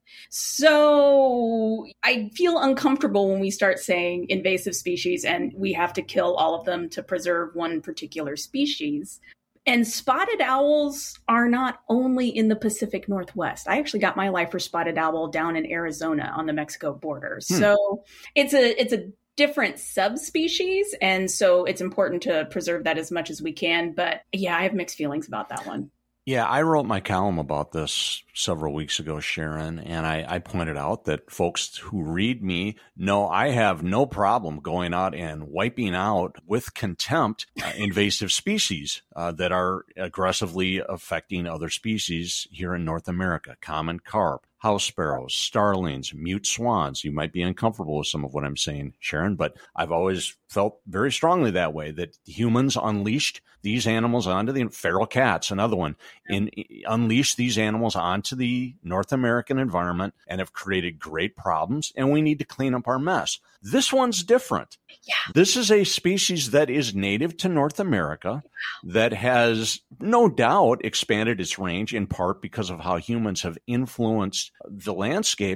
So I feel uncomfortable when we start saying invasive species and we have to kill all of them to preserve one particular species. And spotted owls are not only in the Pacific Northwest. I actually got my lifer spotted owl down in Arizona on the Mexico border. Hmm. So it's a it's a different subspecies. And so it's important to preserve that as much as we can. But yeah, I have mixed feelings about that one. Yeah, I wrote my column about this several weeks ago, Sharon, and I, I pointed out that folks who read me know I have no problem going out and wiping out with contempt uh, invasive species uh, that are aggressively affecting other species here in North America. Common carp, house sparrows, starlings, mute swans. You might be uncomfortable with some of what I'm saying, Sharon, but I've always felt very strongly that way, that humans unleashed these animals onto the feral cats, another one, in, unleashed these animals onto the North American environment and have created great problems, and we need to clean up our mess. This one's different. Yeah. This is a species that is native to North America that has no doubt expanded its range in part because of how humans have influenced the landscape.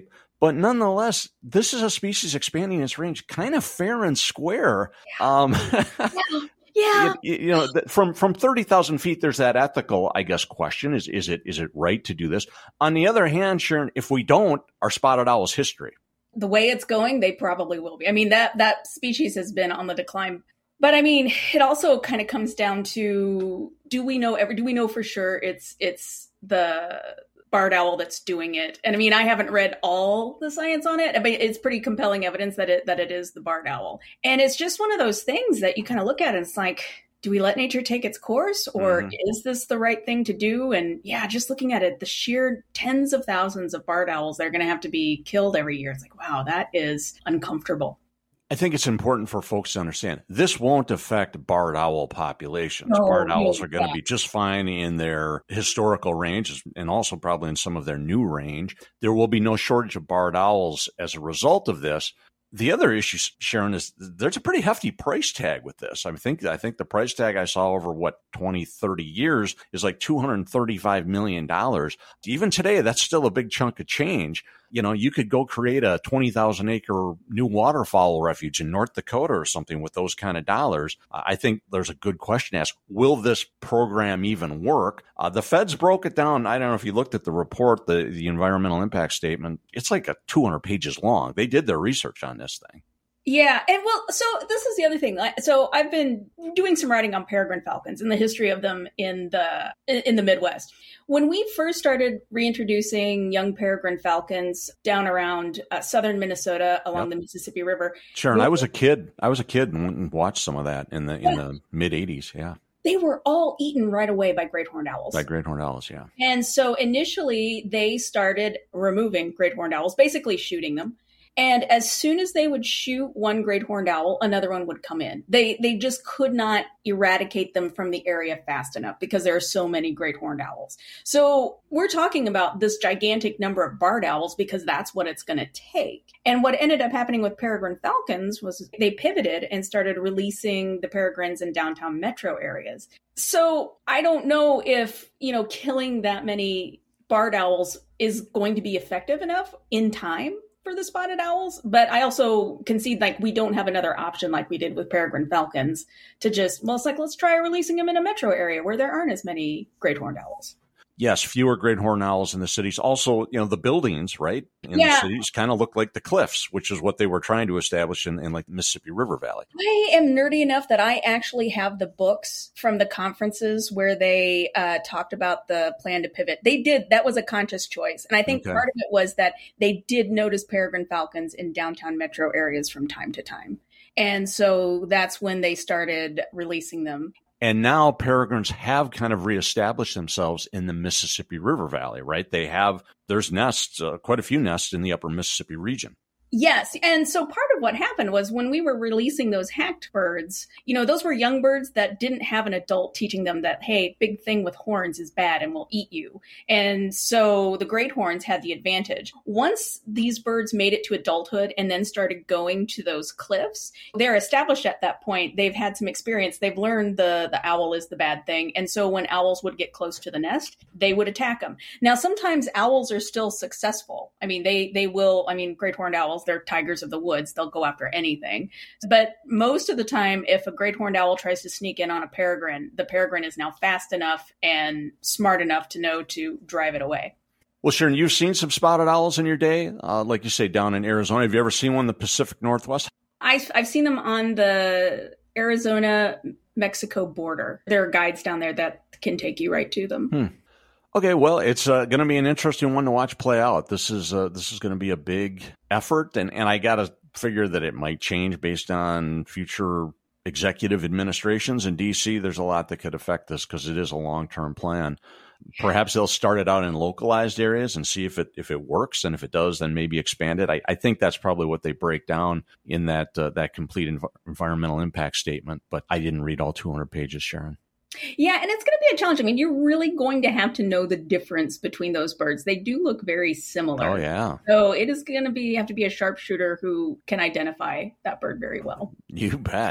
But nonetheless, this is a species expanding its range kind of fair and square. Yeah. Um, yeah. Yeah. You, you know, from, from thirty thousand feet, there's that ethical, I guess, question. Is, is it, is it right to do this? On the other hand, Sharon, if we don't, our spotted owl's history. The way it's going, they probably will be. I mean, that, that species has been on the decline. But I mean, it also kind of comes down to, do we know ever, do we know for sure it's, it's the barred owl that's doing it? And I mean, I haven't read all the science on it, but it's pretty compelling evidence that it, that it is the barred owl. And it's just one of those things that you kind of look at and it's like, do we let nature take its course, or mm-hmm. is this the right thing to do? And yeah, just looking at it, the sheer tens of thousands of barred owls that are going to have to be killed every year. It's like, wow, that is uncomfortable. I think it's important for folks to understand this won't affect barred owl populations. No, barred owls no, are going to yeah. be just fine in their historical range and also probably in some of their new range. There will be no shortage of barred owls as a result of this. The other issue, Sharon, is there's a pretty hefty price tag with this. I think I think the price tag I saw over, what, twenty, thirty years is like two hundred thirty-five million dollars. Even today, that's still a big chunk of change. You know, you could go create a twenty thousand acre new waterfowl refuge in North Dakota or something with those kind of dollars. I think there's a good question to ask. Will this program even work? Uh, the feds broke it down. I don't know if you looked at the report, the, the environmental impact statement. It's like a two hundred pages long. They did their research on this thing. Yeah. And well, so this is the other thing. So I've been doing some writing on peregrine falcons and the history of them in the in the Midwest. When we first started reintroducing young peregrine falcons down around uh, southern Minnesota along yep. the Mississippi River. Sharon, we, I was a kid. I was a kid and went and watched some of that in the in yeah. the mid eighties. Yeah. They were all eaten right away by great horned owls. By great horned owls, yeah. And so initially they started removing great horned owls, basically shooting them. And as soon as they would shoot one great horned owl, another one would come in. They they just could not eradicate them from the area fast enough because there are so many great horned owls. So we're talking about this gigantic number of barred owls because that's what it's going to take. And what ended up happening with peregrine falcons was they pivoted and started releasing the peregrines in downtown metro areas. So I don't know if, you know, killing that many barred owls is going to be effective enough in time for the spotted owls, but I also concede like we don't have another option like we did with peregrine falcons to just, well, it's like, let's try releasing them in a metro area where there aren't as many great horned owls. Yes, fewer great horned owls in the cities. Also, you know, the buildings, right, in yeah. the cities kind of look like the cliffs, which is what they were trying to establish in, in like the Mississippi River Valley. I am nerdy enough that I actually have the books from the conferences where they uh, talked about the plan to pivot. They did. That was a conscious choice. And I think okay. part of it was that they did notice peregrine falcons in downtown metro areas from time to time. And so that's when they started releasing them. And now peregrines have kind of reestablished themselves in the Mississippi River Valley, right? They have, there's nests, uh, quite a few nests in the upper Mississippi region. Yes. And so part of what happened was when we were releasing those hacked birds, you know, those were young birds that didn't have an adult teaching them that, hey, big thing with horns is bad and will eat you. And so the great horns had the advantage. Once these birds made it to adulthood and then started going to those cliffs, they're established at that point. They've had some experience. They've learned the, the owl is the bad thing. And so when owls would get close to the nest, they would attack them. Now, sometimes owls are still successful. I mean, they, they will, I mean, great horned owls, they're tigers of the woods. They'll go after anything. But most of the time, if a great horned owl tries to sneak in on a peregrine, the peregrine is now fast enough and smart enough to know to drive it away. Well, Sharon, you've seen some spotted owls in your day, uh, like you say, down in Arizona. Have you ever seen one in the Pacific Northwest? I've, I've seen them on the Arizona-Mexico border. There are guides down there that can take you right to them. Hmm. Okay, well, it's uh, going to be an interesting one to watch play out. This is uh, this is going to be a big effort, and, and I got to figure that it might change based on future executive administrations in D C. There's a lot that could affect this because it is a long-term plan. Perhaps they'll start it out in localized areas and see if it if it works, and if it does, then maybe expand it. I, I think that's probably what they break down in that uh, that complete env- environmental impact statement. But I didn't read all two hundred pages, Sharon. Yeah, and it's going to be a challenge. I mean, you're really going to have to know the difference between those birds. They do look very similar. Oh, yeah. So it is going to be have to be a sharpshooter who can identify that bird very well. You bet.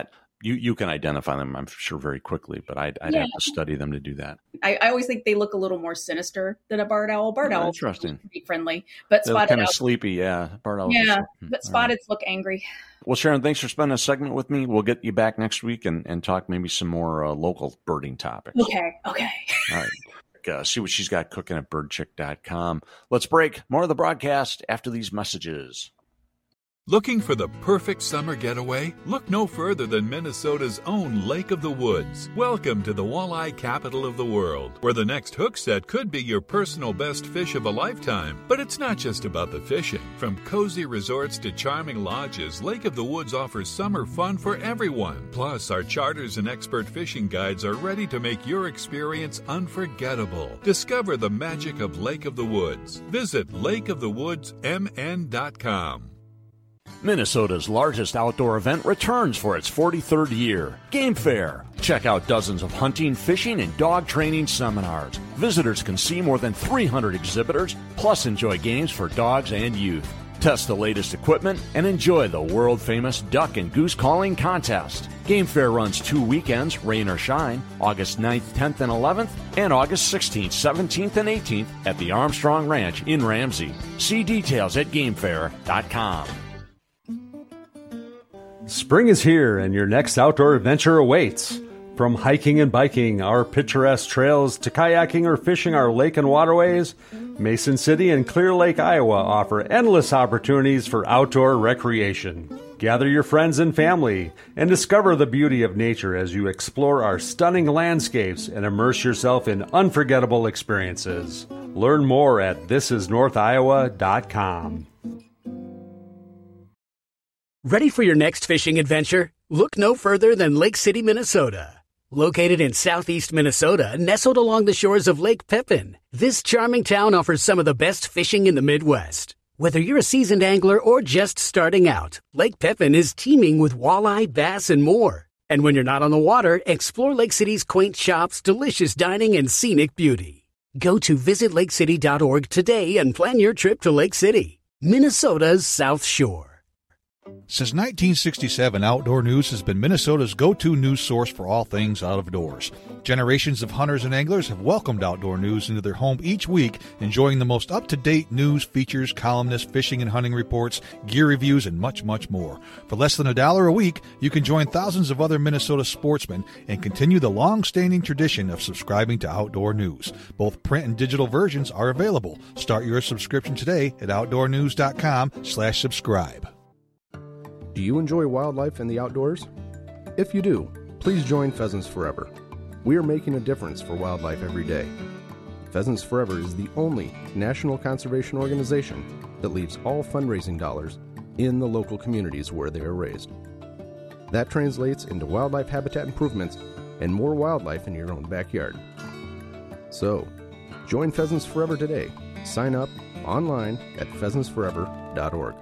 You you can identify them, I'm sure, very quickly, but I'd, I'd Yeah. have to study them to do that. I, I always think they look a little more sinister than a barred owl. Barred Oh, owls are interesting. pretty friendly, but They're spotted kind of owls, sleepy, yeah. Barred owls are yeah, sleepy. but All right. spotted look angry. Well, Sharon, thanks for spending a segment with me. We'll get you back next week and, and talk maybe some more uh, local birding topics. Okay, okay. All right. Uh, see what she's got cooking at bird chick dot com. Let's break. More of the broadcast after these messages. Looking for the perfect summer getaway? Look no further than Minnesota's own Lake of the Woods. Welcome to the walleye capital of the world, where the next hook set could be your personal best fish of a lifetime. But it's not just about the fishing. From cozy resorts to charming lodges, Lake of the Woods offers summer fun for everyone. Plus, our charters and expert fishing guides are ready to make your experience unforgettable. Discover the magic of Lake of the Woods. Visit lake of the woods m n dot com. Minnesota's largest outdoor event returns for its forty-third year, Game Fair. Check out dozens of hunting, fishing, and dog training seminars. Visitors can see more than three hundred exhibitors, plus enjoy games for dogs and youth. Test the latest equipment and enjoy the world-famous duck and goose calling contest. Game Fair runs two weekends, rain or shine, August ninth, tenth, and eleventh, and August sixteenth, seventeenth, and eighteenth at the Armstrong Ranch in Ramsey. See details at game fair dot com. Spring is here and your next outdoor adventure awaits. From hiking and biking our picturesque trails to kayaking or fishing our lake and waterways, Mason City and Clear Lake, Iowa offer endless opportunities for outdoor recreation. Gather your friends and family and discover the beauty of nature as you explore our stunning landscapes and immerse yourself in unforgettable experiences. Learn more at this is north iowa dot com. Ready for your next fishing adventure? Look no further than Lake City, Minnesota. Located in southeast Minnesota, nestled along the shores of Lake Pepin, this charming town offers some of the best fishing in the Midwest. Whether you're a seasoned angler or just starting out, Lake Pepin is teeming with walleye, bass, and more. And when you're not on the water, explore Lake City's quaint shops, delicious dining, and scenic beauty. Go to visit lake city dot org today and plan your trip to Lake City, Minnesota's South Shore. Since nineteen sixty-seven, Outdoor News has been Minnesota's go-to news source for all things out of doors. Generations of hunters and anglers have welcomed Outdoor News into their home each week, enjoying the most up-to-date news, features, columnists, fishing and hunting reports, gear reviews, and much, much more. For less than a dollar a week, you can join thousands of other Minnesota sportsmen and continue the long-standing tradition of subscribing to Outdoor News. Both print and digital versions are available. Start your subscription today at outdoor news dot com slash subscribe. Do you enjoy wildlife and the outdoors? If you do, please join Pheasants Forever. We are making a difference for wildlife every day. Pheasants Forever is the only national conservation organization that leaves all fundraising dollars in the local communities where they are raised. That translates into wildlife habitat improvements and more wildlife in your own backyard. So, join Pheasants Forever today. Sign up online at pheasants forever dot org.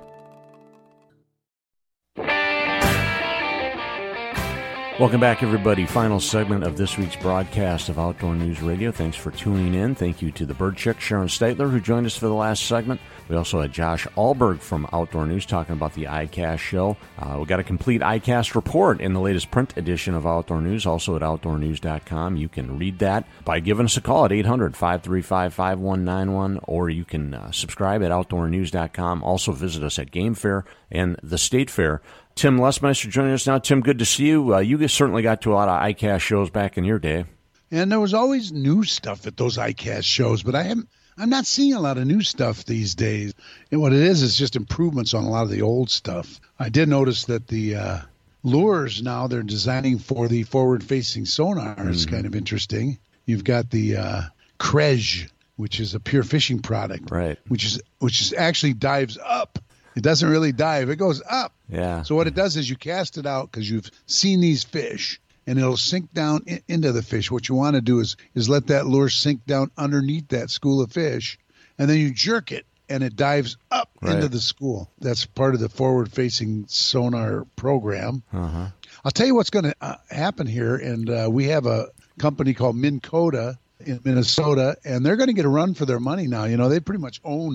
Welcome back, everybody. Final segment of this week's broadcast of Outdoor News Radio. Thanks for tuning in. Thank you to the Bird Chick, Sharon Statler, who joined us for the last segment. We also had Josh Alberg from Outdoor News talking about the iCast show. Uh, we got a complete iCast report in the latest print edition of Outdoor News, also at outdoor news dot com. You can read that by giving us a call at eight hundred, five three five, five one nine one, or you can uh, subscribe at outdoor news dot com. Also visit us at Game Fair and the State Fair. Tim Lesmeister joining us now. Tim, good to see you. Uh, you guys certainly got to a lot of iCast shows back in your day. And there was always new stuff at those iCast shows, but I haven't, I'm not seeing a lot of new stuff these days. And what it is is just improvements on a lot of the old stuff. I did notice that the uh, lures now they're designing for the forward-facing sonar mm-hmm. is kind of interesting. You've got the uh, Krej, which is a pure fishing product, right? Which is which is actually dives up. It doesn't really dive. It goes up. Yeah. So what it does is you cast it out because you've seen these fish, and it'll sink down in, into the fish. What you want to do is is let that lure sink down underneath that school of fish, and then you jerk it, and it dives up right. into the school. That's part of the forward-facing sonar program. Uh-huh. I'll tell you what's going to uh, happen here, and uh, we have a company called Minn Kota in Minnesota, and they're going to get a run for their money now. You know, they pretty much owned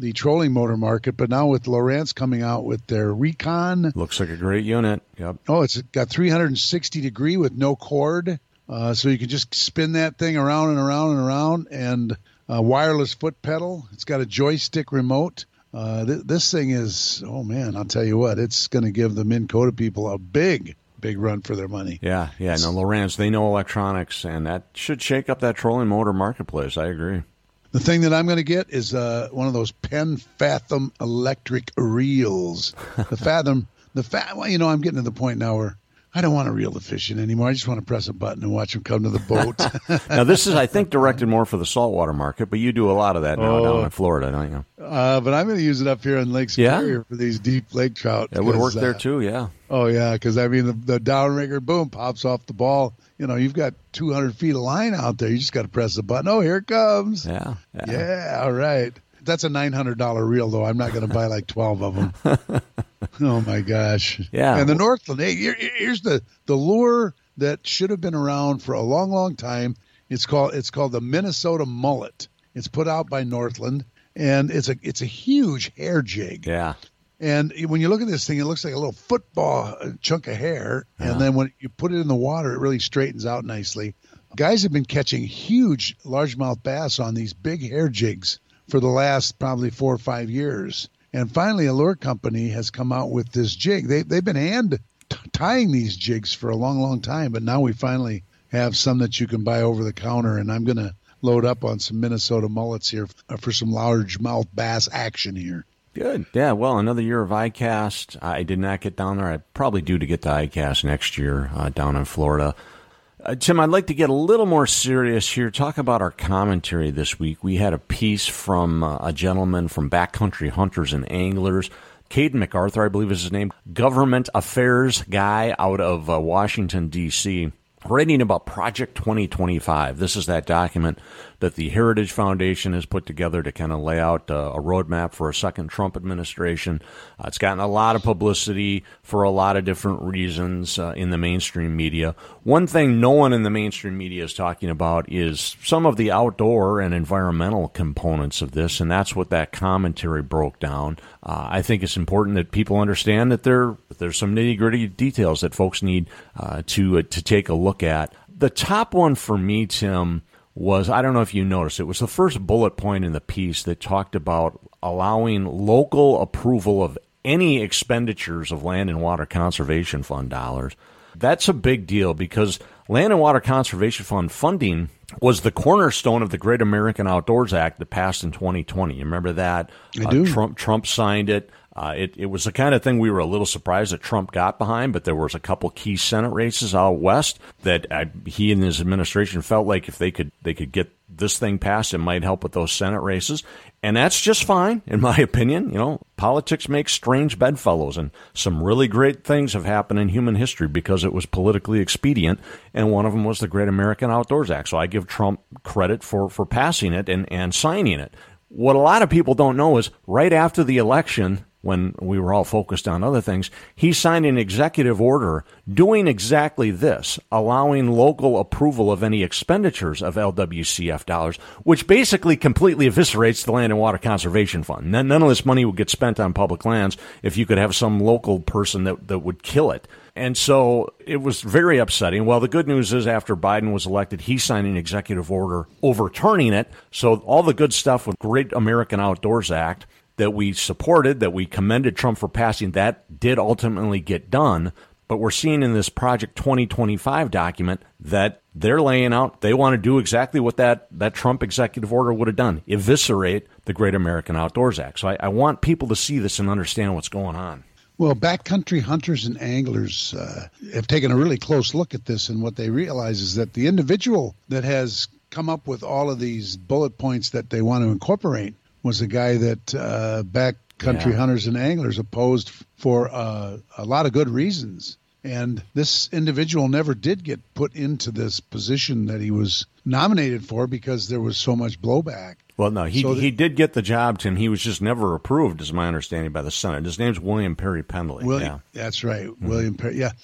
the trolling motor market, but now with Lowrance coming out with their Recon. Looks like a great unit. Yep. Oh, it's got three hundred sixty degree with no cord. Uh, so you can just spin that thing around and around and around, and a wireless foot pedal. It's got a joystick remote. Uh, th- this thing is, oh man, I'll tell you what, it's going to give the Minn Kota people a big, big run for their money. Yeah, yeah. No, Lowrance, they know electronics, and that should shake up that trolling motor marketplace. I agree. The thing that I'm going to get is uh, one of those Penn Fathom electric reels. The Fathom, the fat. Well, you know, I'm getting to the point now where I don't want to reel the fish in anymore. I just want to press a button and watch them come to the boat. Now, this is, I think, directed more for the saltwater market, but you do a lot of that now oh. down in Florida, don't you? Uh, but I'm going to use it up here in Lake Superior yeah? for these deep lake trout. It would work uh, there, too, yeah. Oh, yeah, because, I mean, the, the downrigger, boom, pops off the ball. You know, you've got two hundred feet of line out there. You just got to press the button. Oh, here it comes. Yeah. Yeah, yeah all right. That's a nine hundred dollars reel, though. I'm not going to buy like twelve of them. Oh, my gosh. Yeah. And the Northland, hey, here, here's the, the lure that should have been around for a long, long time. It's called it's called the Minnesota Mullet. It's put out by Northland, and it's a it's a huge hair jig. Yeah. And when you look at this thing, it looks like a little football chunk of hair. Yeah. And then when you put it in the water, it really straightens out nicely. Guys have been catching huge largemouth bass on these big hair jigs for the last probably four or five years. And finally, a lure company has come out with this jig. They, they've been hand t- tying these jigs for a long, long time, but now we finally have some that you can buy over the counter, and I'm going to load up on some Minnesota mullets here for some largemouth bass action here. Good. Yeah, well, another year of ICAST. I did not get down there. I probably due to get to ICAST next year uh, down in Florida. Uh, Tim, I'd like to get a little more serious here. Talk about our commentary this week. We had a piece from uh, a gentleman from Backcountry Hunters and Anglers, Caden MacArthur, I believe is his name, government affairs guy out of uh, Washington, D C, writing about Project twenty twenty-five. This is that document that the Heritage Foundation has put together to kind of lay out uh, a roadmap for a second Trump administration. Uh, it's gotten a lot of publicity for a lot of different reasons uh, in the mainstream media. One thing no one in the mainstream media is talking about is some of the outdoor and environmental components of this, and that's what that commentary broke down. Uh, I think it's important that people understand that there there's some nitty-gritty details that folks need uh, to uh, to take a look at. The top one for me, Tim, was, I don't know if you noticed, it was the first bullet point in the piece that talked about allowing local approval of any expenditures of Land and Water Conservation Fund dollars. That's a big deal because Land and Water Conservation Fund funding was the cornerstone of the Great American Outdoors Act that passed in twenty twenty. You remember that? I do. Uh, Trump, Trump signed it. Uh, it. It was the kind of thing we were a little surprised that Trump got behind, but there was a couple key Senate races out west that I, he and his administration felt like if they could they could get this thing passed, it might help with those Senate races. And that's just fine, in my opinion. You know, politics makes strange bedfellows, and some really great things have happened in human history because it was politically expedient, and one of them was the Great American Outdoors Act. So I give Trump credit for, for passing it and, and signing it. What a lot of people don't know is right after the election, when we were all focused on other things, he signed an executive order doing exactly this, allowing local approval of any expenditures of L W C F dollars, which basically completely eviscerates the Land and Water Conservation Fund. None of this money would get spent on public lands if you could have some local person that, that would kill it. And so it was very upsetting. Well, the good news is after Biden was elected, he signed an executive order overturning it. So all the good stuff with Great American Outdoors Act that we supported, that we commended Trump for passing, that did ultimately get done. But we're seeing in this Project twenty twenty-five document that they're laying out, they want to do exactly what that, that Trump executive order would have done, eviscerate the Great American Outdoors Act. So I, I want people to see this and understand what's going on. Well, backcountry hunters and anglers uh, have taken a really close look at this, and what they realize is that the individual that has come up with all of these bullet points that they want to incorporate was a guy that uh, backcountry yeah. hunters and anglers opposed for uh, a lot of good reasons. And this individual never did get put into this position that he was nominated for because there was so much blowback. Well, no, he so th- he did get the job, Tim. He was just never approved, is my understanding, by the Senate. His name's William Perry Pendley. William, yeah. That's right, mm-hmm. William Perry, yeah.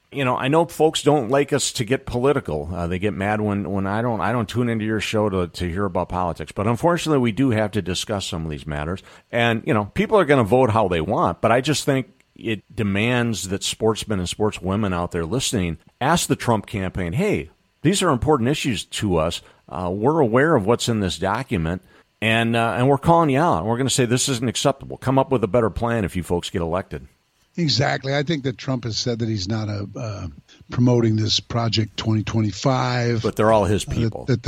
you know, I know folks don't like us to get political. Uh, they get mad when, when I don't I don't tune into your show to, to hear about politics. But unfortunately, we do have to discuss some of these matters. And, you know, people are going to vote how they want. But I just think it demands that sportsmen and sportswomen out there listening ask the Trump campaign, hey, these are important issues to us. Uh, we're aware of what's in this document. And uh, and we're calling you out. We're going to say this isn't acceptable. Come up with a better plan if you folks get elected. Exactly. I think that Trump has said that he's not a, uh, promoting this Project twenty twenty-five. But they're all his people. Uh, that,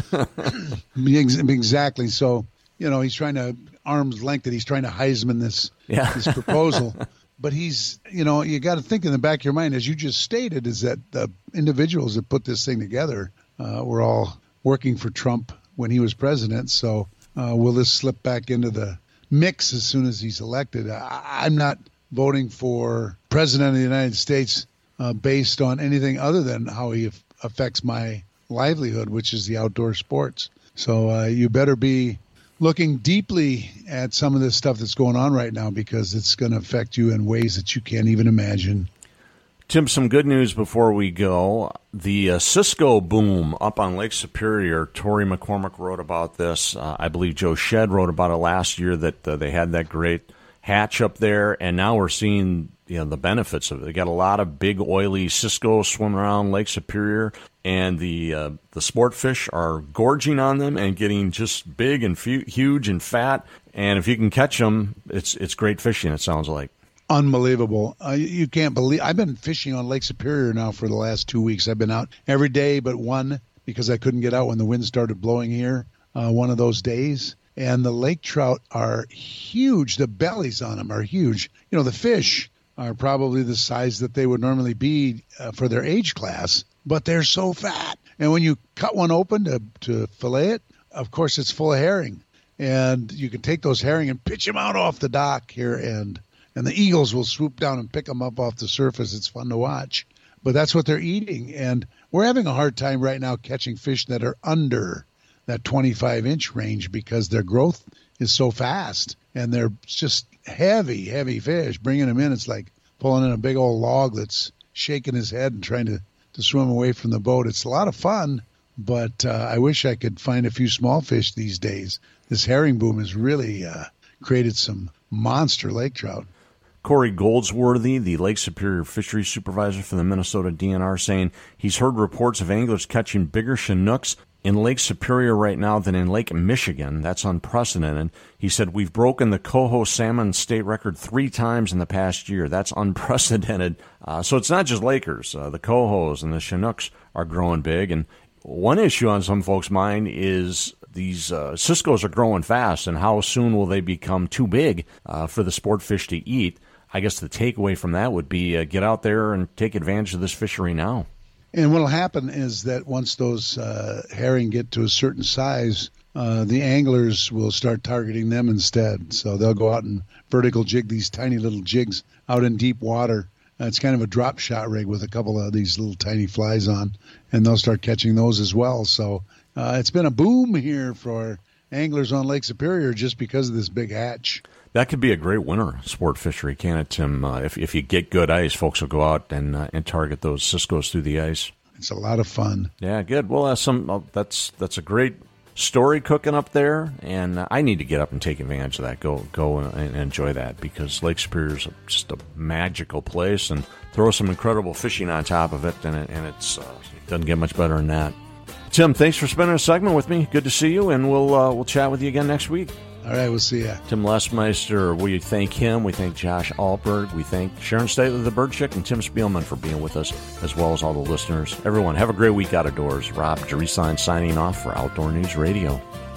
that the, exactly. So, you know, he's trying to arm's length that he's trying to Heisman this, yeah. this proposal. But he's, you know, you got to think in the back of your mind, as you just stated, is that the individuals that put this thing together uh, were all working for Trump when he was president. So uh, will this slip back into the mix as soon as he's elected? I, I'm not voting for president of the United States uh, based on anything other than how he af- affects my livelihood, which is the outdoor sports. So uh, you better be looking deeply at some of this stuff that's going on right now, because it's going to affect you in ways that you can't even imagine. Tim, some good news before we go. The uh, Cisco boom up on Lake Superior, Tori McCormick wrote about this. Uh, I believe Joe Shedd wrote about it last year, that uh, they had that great hatch up there, and now we're seeing, you know, the benefits of it. They got a lot of big oily Cisco swimming around Lake Superior, and the uh, the sport fish are gorging on them and getting just big and fu- huge and fat. And if you can catch them, it's it's great fishing, it sounds like. Unbelievable. Uh, you can't believe. I've been fishing on Lake Superior now for the last two weeks. I've been out every day but one, because I couldn't get out when the wind started blowing here uh, one of those days. And the lake trout are huge. The bellies on them are huge. You know, the fish are probably the size that they would normally be uh, for their age class, but they're so fat. And when you cut one open to, to fillet it, of course, it's full of herring. And you can take those herring and pitch them out off the dock here, and and the eagles will swoop down and pick them up off the surface. It's fun to watch. But that's what they're eating. And we're having a hard time right now catching fish that are under that twenty-five inch range, because their growth is so fast, and they're just heavy, heavy fish. Bringing them in, it's like pulling in a big old log that's shaking his head and trying to, to swim away from the boat. It's a lot of fun, but uh, I wish I could find a few small fish these days. This herring boom has really uh, created some monster lake trout. Corey Goldsworthy, the Lake Superior Fisheries Supervisor for the Minnesota D N R, saying he's heard reports of anglers catching bigger Chinooks in Lake Superior right now than in Lake Michigan. That's unprecedented. He said, we've broken the coho salmon state record three times in the past year. That's unprecedented. Uh, so it's not just Lakers. Uh, the cohos and the Chinooks are growing big. And one issue on some folks' mind is these uh, Cisco's are growing fast, and how soon will they become too big uh, for the sport fish to eat? I guess the takeaway from that would be uh, get out there and take advantage of this fishery now. And what will happen is that once those uh, herring get to a certain size, uh, the anglers will start targeting them instead. So they'll go out and vertical jig these tiny little jigs out in deep water. Uh, it's kind of a drop shot rig with a couple of these little tiny flies on, and they'll start catching those as well. So uh, it's been a boom here for anglers on Lake Superior just because of this big hatch. That could be a great winter sport fishery, can't it, Tim? Uh, if if you get good ice, folks will go out and uh, and target those Cisco's through the ice. It's a lot of fun. Yeah, good. Well, uh, some uh, that's that's a great story cooking up there, and uh, I need to get up and take advantage of that. Go go and, and enjoy that, because Lake Superior is just a magical place, and throw some incredible fishing on top of it, and it, and it's uh, it doesn't get much better than that. Tim, thanks for spending a segment with me. Good to see you, and we'll uh, we'll chat with you again next week. All right, we'll see ya. Tim Lesmeister, we thank him. We thank Josh Alberg. We thank Sharon Stately, the Bird Chick, and Tim Spielman for being with us, as well as all the listeners. Everyone, have a great week out of doors. Rob Jeresign signing off for Outdoor News Radio.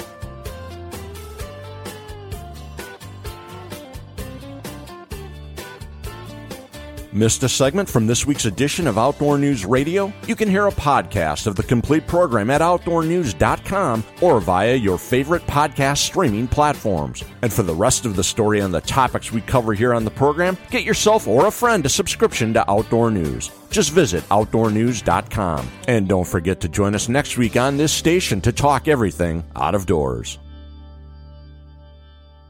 Missed a segment from this week's edition of Outdoor News Radio? You can hear a podcast of the complete program at outdoor news dot com or via your favorite podcast streaming platforms. And for the rest of the story on the topics we cover here on the program, get yourself or a friend a subscription to Outdoor News. Just visit outdoor news dot com. And don't forget to join us next week on this station to talk everything out of doors.